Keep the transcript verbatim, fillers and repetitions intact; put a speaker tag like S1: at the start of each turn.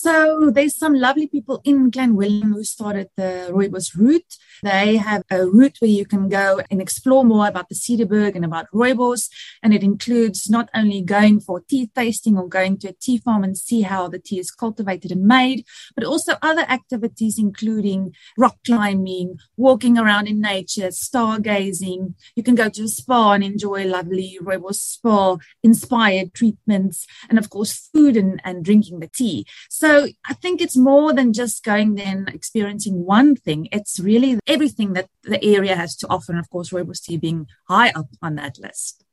S1: So there's some lovely people in Clanwilliam who started the Rooibos route. They have a route where you can go and explore more about the Cederberg and about Rooibos. And it includes not only going for tea tasting or going to a tea farm and see how the tea is cultivated and made, but also other activities, including rock climbing, walking around in nature, stargazing. You can go to a spa and enjoy lovely Rooibos spa inspired treatments, and of course, food and, and drinking the tea. So I think it's more than just going there and experiencing one thing. It's really everything that the area has to offer. And of course, Rooibos tea being high up on that list.